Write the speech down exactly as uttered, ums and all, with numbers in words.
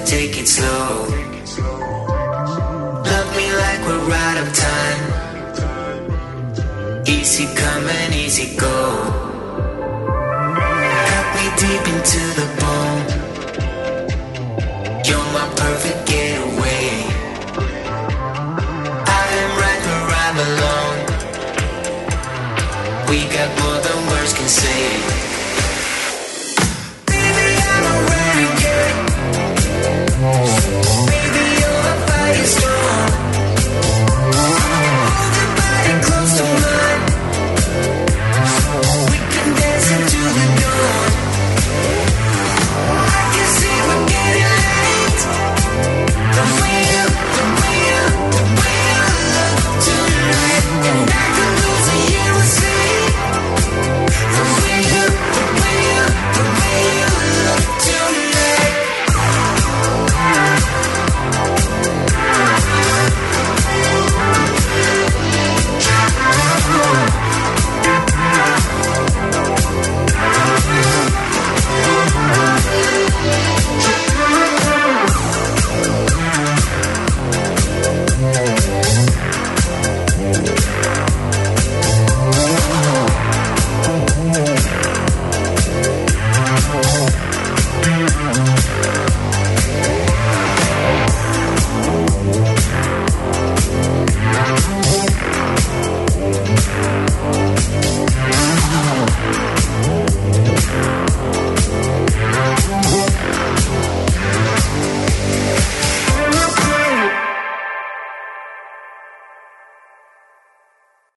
take it slow. Love me like we're out of time. Easy come and easy go. Cut me deep into the bone. You're my perfect getaway. I am right where I belong. We got more than words can say.